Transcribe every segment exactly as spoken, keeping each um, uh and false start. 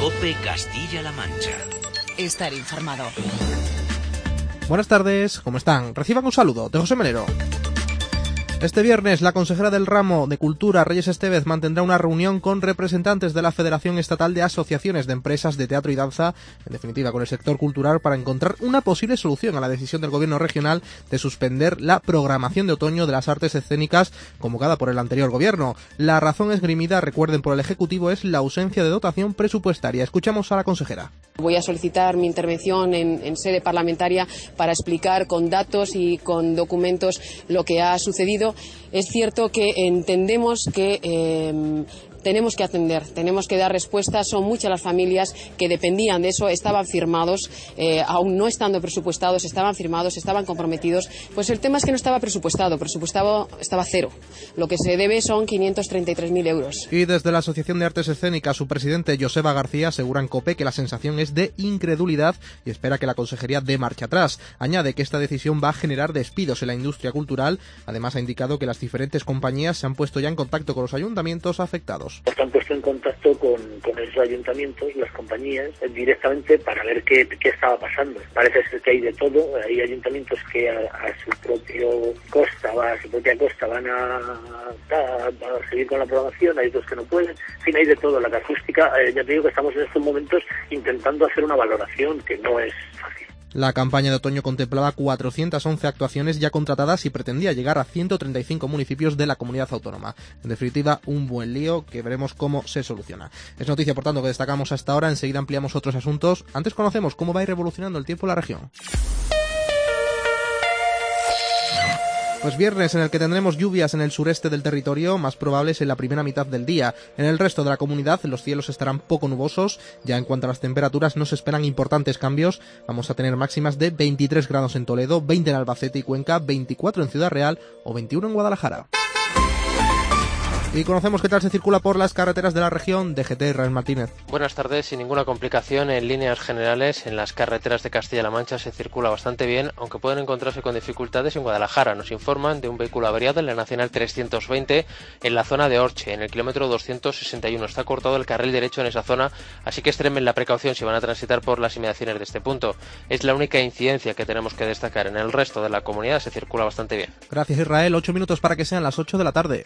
COPE Castilla-La Mancha. Estar informado. Buenas tardes, ¿cómo están? Reciban un saludo de José Melero. Este viernes, la consejera del ramo de Cultura, Reyes Estevez, mantendrá una reunión con representantes de la Federación Estatal de Asociaciones de Empresas de Teatro y Danza, en definitiva con el sector cultural, para encontrar una posible solución a la decisión del gobierno regional de suspender la programación de otoño de las artes escénicas convocada por el anterior gobierno. La razón esgrimida, recuerden, por el Ejecutivo es la ausencia de dotación presupuestaria. Escuchamos a la consejera. Voy a solicitar mi intervención en, en sede parlamentaria para explicar con datos y con documentos lo que ha sucedido. Es cierto que entendemos que eh, tenemos que atender, tenemos que dar respuestas. Son muchas las familias que dependían de eso, estaban firmados, eh, aún no estando presupuestados, estaban firmados, estaban comprometidos. Pues el tema es que no estaba presupuestado, presupuestado estaba cero. Lo que se debe son quinientos treinta y tres mil euros. Y desde la Asociación de Artes Escénicas, su presidente Joseba García asegura en COPE que la sensación es de incredulidad y espera que la consejería dé marcha atrás. Añade que esta decisión va a generar despidos en la industria cultural. Además, ha indicado que las diferentes compañías se han puesto ya en contacto con los ayuntamientos afectados. Se han puesto en contacto con, con esos ayuntamientos, las compañías, directamente para ver qué, qué estaba pasando. Parece ser que hay de todo. Hay ayuntamientos que a, a su propio costa, a su propia costa van a, a, a seguir con la programación, hay otros que no pueden. En fin, hay de todo. La casuística, eh, ya te digo que estamos en estos momentos intentando hacer una valoración que no es fácil. La campaña de otoño contemplaba cuatrocientas once actuaciones ya contratadas y pretendía llegar a ciento treinta y cinco municipios de la comunidad autónoma. En definitiva, un buen lío que veremos cómo se soluciona. Es noticia, por tanto, que destacamos hasta ahora. Enseguida ampliamos otros asuntos. Antes conocemos cómo va a ir evolucionando el tiempo en la región. Pues viernes en el que tendremos lluvias en el sureste del territorio, más probables en la primera mitad del día. En el resto de la comunidad los cielos estarán poco nubosos. Ya en cuanto a las temperaturas no se esperan importantes cambios. Vamos a tener máximas de veintitrés grados en Toledo, veinte en Albacete y Cuenca, veinticuatro en Ciudad Real o veintiuno en Guadalajara. Y conocemos qué tal se circula por las carreteras de la región. D G T, Israel Martínez. Buenas tardes. Sin ninguna complicación en líneas generales. En las carreteras de Castilla-La Mancha se circula bastante bien, aunque pueden encontrarse con dificultades en Guadalajara. Nos informan de un vehículo averiado en la Nacional trescientos veinte en la zona de Orche, en el kilómetro doscientos sesenta y uno. Está cortado el carril derecho en esa zona, así que extremen la precaución si van a transitar por las inmediaciones de este punto. Es la única incidencia que tenemos que destacar. En el resto de la comunidad se circula bastante bien. Gracias, Israel. Ocho minutos para que sean las ocho de la tarde.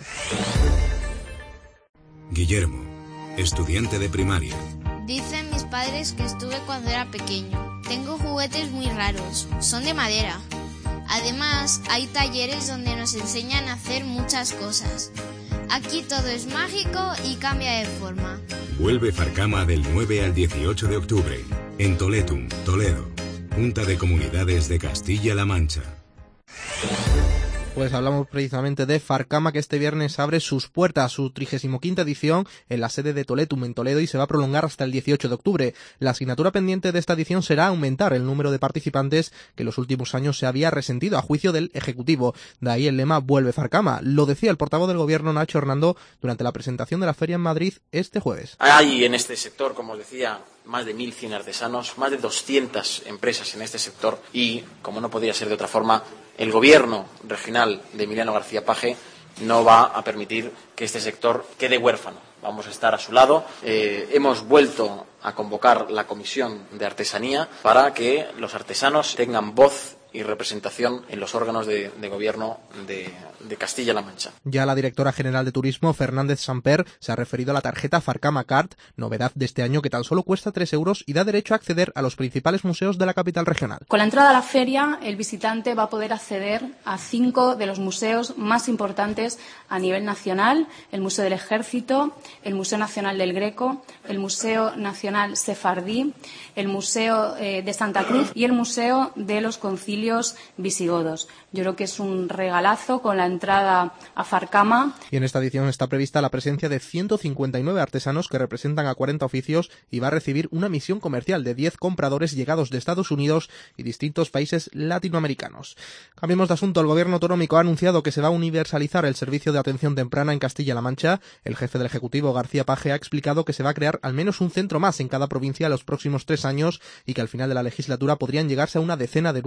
Guillermo, estudiante de primaria. Dicen mis padres que estuve cuando era pequeño. Tengo juguetes muy raros, son de madera. Además, hay talleres donde nos enseñan a hacer muchas cosas. Aquí todo es mágico y cambia de forma. Vuelve Farcama del nueve al dieciocho de octubre, en Toletum, Toledo, Junta de Comunidades de Castilla-La Mancha. Pues hablamos precisamente de Farcama, que este viernes abre sus puertas, su trigésima quinta edición en la sede de Toletum en Toledo, y se va a prolongar hasta el dieciocho de octubre. La asignatura pendiente de esta edición será aumentar el número de participantes, que en los últimos años se había resentido a juicio del Ejecutivo. De ahí el lema Vuelve Farcama. Lo decía el portavoz del Gobierno, Nacho Hernando, durante la presentación de la feria en Madrid este jueves. Hay en este sector, como os decía, más de mil cien artesanos, más de doscientas empresas en este sector y, como no podría ser de otra forma, el Gobierno regional de Emiliano García Paje no va a permitir que este sector quede huérfano. Vamos a estar a su lado. Eh, hemos vuelto a convocar la Comisión de Artesanía para que los artesanos tengan voz y representación en los órganos de, de gobierno de, de Castilla-La Mancha. Ya la directora general de Turismo, Fernández Samper, se ha referido a la tarjeta Farcama Card, novedad de este año que tan solo cuesta tres euros y da derecho a acceder a los principales museos de la capital regional. Con la entrada a la feria, el visitante va a poder acceder a cinco de los museos más importantes a nivel nacional: el Museo del Ejército, el Museo Nacional del Greco, el Museo Nacional Sefardí, el Museo eh, de Santa Cruz y el Museo de los Concilios visigodos. Yo creo que es un regalazo con la entrada a Farcama. Y en esta edición está prevista la presencia de ciento cincuenta y nueve artesanos que representan a cuarenta oficios, y va a recibir una misión comercial de diez compradores llegados de Estados Unidos y distintos países latinoamericanos. Cambiemos de asunto. El Gobierno autonómico ha anunciado que se va a universalizar el servicio de atención temprana en Castilla-La Mancha. El jefe del Ejecutivo, García Paje, ha explicado que se va a crear al menos un centro más en cada provincia en los próximos tres años y que al final de la legislatura podrían llegarse a una decena de nuevos centros.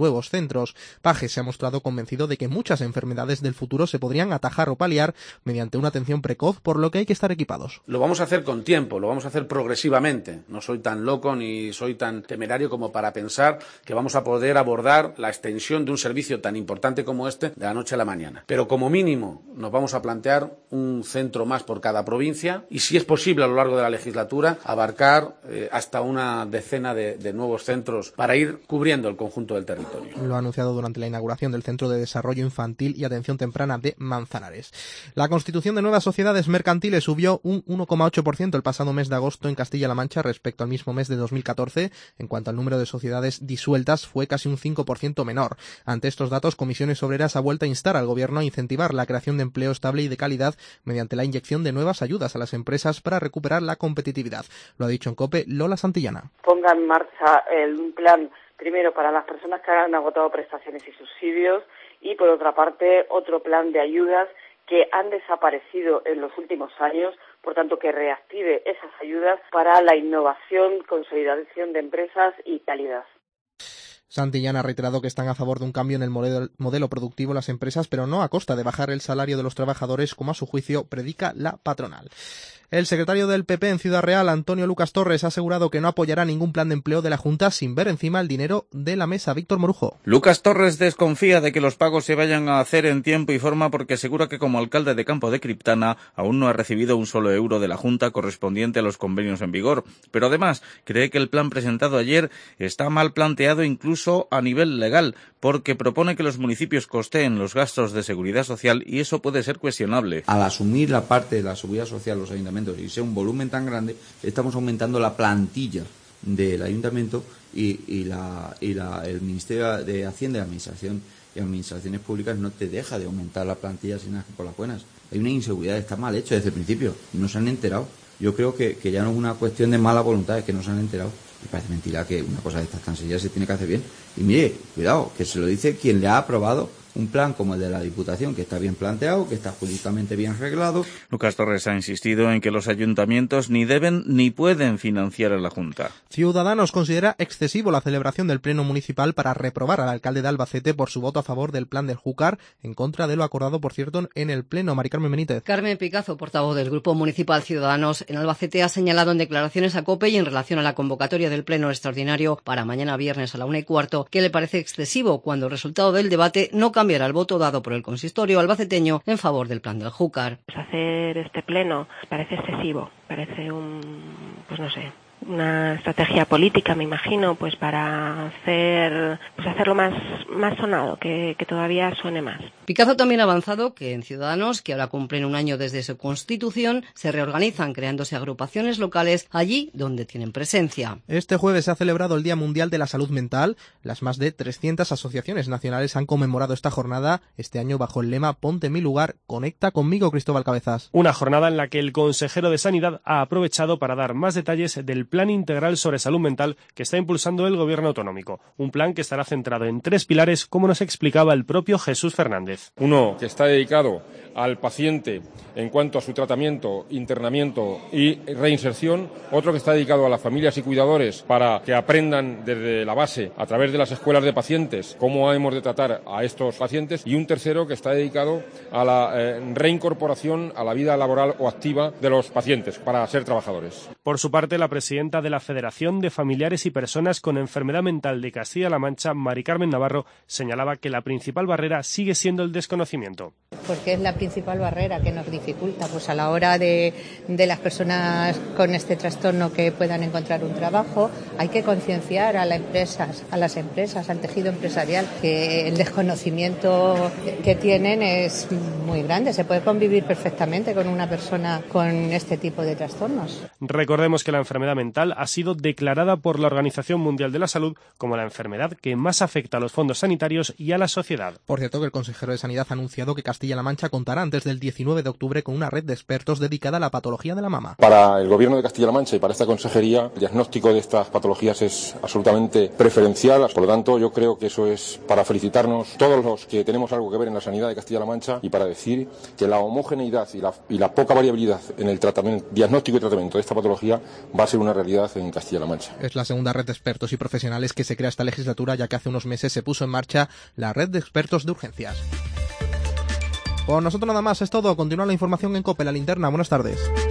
centros. Paje se ha mostrado convencido de que muchas enfermedades del futuro se podrían atajar o paliar mediante una atención precoz, por lo que hay que estar equipados. Lo vamos a hacer con tiempo, lo vamos a hacer progresivamente. No soy tan loco ni soy tan temerario como para pensar que vamos a poder abordar la extensión de un servicio tan importante como este de la noche a la mañana. Pero como mínimo nos vamos a plantear un centro más por cada provincia y, si es posible, a lo largo de la legislatura, abarcar eh, hasta una decena de, de nuevos centros para ir cubriendo el conjunto del territorio. Lo ha anunciado durante la inauguración del Centro de Desarrollo Infantil y Atención Temprana de Manzanares. La constitución de nuevas sociedades mercantiles subió un uno coma ocho por ciento el pasado mes de agosto en Castilla-La Mancha respecto al mismo mes de dos mil catorce. En cuanto al número de sociedades disueltas, fue casi un cinco por ciento menor. Ante estos datos, Comisiones Obreras ha vuelto a instar al Gobierno a incentivar la creación de empleo estable y de calidad mediante la inyección de nuevas ayudas a las empresas para recuperar la competitividad. Lo ha dicho en COPE Lola Santillana. Ponga en marcha un plan, primero para las personas que han agotado prestaciones y subsidios, y por otra parte otro plan de ayudas que han desaparecido en los últimos años, por tanto que reactive esas ayudas para la innovación, consolidación de empresas y calidad. Santillana ha reiterado que están a favor de un cambio en el modelo, modelo productivo de las empresas, pero no a costa de bajar el salario de los trabajadores, como a su juicio predica la patronal. El secretario del P P en Ciudad Real, Antonio Lucas Torres, ha asegurado que no apoyará ningún plan de empleo de la Junta sin ver encima el dinero de la mesa. Víctor Morujo. Lucas Torres desconfía de que los pagos se vayan a hacer en tiempo y forma porque asegura que como alcalde de Campo de Criptana aún no ha recibido un solo euro de la Junta correspondiente a los convenios en vigor. Pero además cree que el plan presentado ayer está mal planteado incluso a nivel legal, porque propone que los municipios costeen los gastos de seguridad social y eso puede ser cuestionable. Al asumir la parte de la seguridad social los ayuntamientos y sea un volumen tan grande, estamos aumentando la plantilla del ayuntamiento y, y, la, y la, el Ministerio de Hacienda y Administración y Administraciones Públicas no te deja de aumentar la plantilla sin nada por las buenas. Hay una inseguridad, está mal hecho desde el principio, no se han enterado. Yo creo que, que ya no es una cuestión de mala voluntad, es que no se han enterado. Me parece mentira que una cosa de estas tan sencillas se tiene que hacer bien. Y mire, cuidado, que se lo dice quien le ha aprobado un plan como el de la Diputación, que está bien planteado, que está jurídicamente bien arreglado. Lucas Torres ha insistido en que los ayuntamientos ni deben ni pueden financiar a la Junta. Ciudadanos considera excesivo la celebración del Pleno Municipal para reprobar al alcalde de Albacete por su voto a favor del plan del Júcar, en contra de lo acordado, por cierto, en el Pleno. Mari Carmen Benítez. Carmen Picazo, portavoz del Grupo Municipal Ciudadanos en Albacete, ha señalado en declaraciones a COPE y en relación a la convocatoria del Pleno Extraordinario para mañana viernes a la una y cuarto que le parece excesivo cuando el resultado del debate no cambiará el voto dado por el consistorio albaceteño en favor del plan del Júcar. Pues hacer este pleno parece excesivo, parece un, pues no sé, una estrategia política, me imagino, pues para hacer, pues hacerlo más, más sonado, que, que todavía suene más. Picazo también ha avanzado que en Ciudadanos, que ahora cumplen un año desde su constitución, se reorganizan creándose agrupaciones locales allí donde tienen presencia. Este jueves se ha celebrado el Día Mundial de la Salud Mental. Las más de trescientas asociaciones nacionales han conmemorado esta jornada, este año bajo el lema Ponte mi lugar, conecta conmigo, Cristóbal Cabezas. Una jornada en la que el consejero de Sanidad ha aprovechado para dar más detalles del Plan Integral sobre Salud Mental que está impulsando el Gobierno autonómico. Un plan que estará centrado en tres pilares, como nos explicaba el propio Jesús Fernández. Uno que está dedicado al paciente en cuanto a su tratamiento, internamiento y reinserción. Otro que está dedicado a las familias y cuidadores para que aprendan desde la base, a través de las escuelas de pacientes, cómo hemos de tratar a estos pacientes. Y un tercero que está dedicado a la eh, reincorporación a la vida laboral o activa de los pacientes para ser trabajadores. Por su parte, la presidenta de la Federación de Familiares y Personas con Enfermedad Mental de Castilla-La Mancha, Mari Carmen Navarro, señalaba que la principal barrera sigue siendo el desconocimiento. Porque es la principal barrera que nos dificulta pues a la hora de, de las personas con este trastorno que puedan encontrar un trabajo. Hay que concienciar a las empresas, a las empresas, al tejido empresarial, que el desconocimiento que tienen es muy grande. Se puede convivir perfectamente con una persona con este tipo de trastornos. Recordemos que la enfermedad mental ha sido declarada por la Organización Mundial de la Salud como la enfermedad que más afecta a los fondos sanitarios y a la sociedad. Por cierto, que el consejero de Sanidad ha anunciado que Castilla-La Mancha contará contará antes del diecinueve de octubre con una red de expertos dedicada a la patología de la mama. Para el Gobierno de Castilla-La Mancha y para esta consejería, el diagnóstico de estas patologías es absolutamente preferencial. Por lo tanto, yo creo que eso es para felicitarnos todos los que tenemos algo que ver en la sanidad de Castilla-La Mancha y para decir que la homogeneidad y la, y la poca variabilidad en el tratamiento, diagnóstico y tratamiento de esta patología va a ser una realidad en Castilla-La Mancha. Es la segunda red de expertos y profesionales que se crea esta legislatura, ya que hace unos meses se puso en marcha la red de expertos de urgencias. Por nosotros nada más, es todo. Continúa la información en COPE, la linterna. Buenas tardes.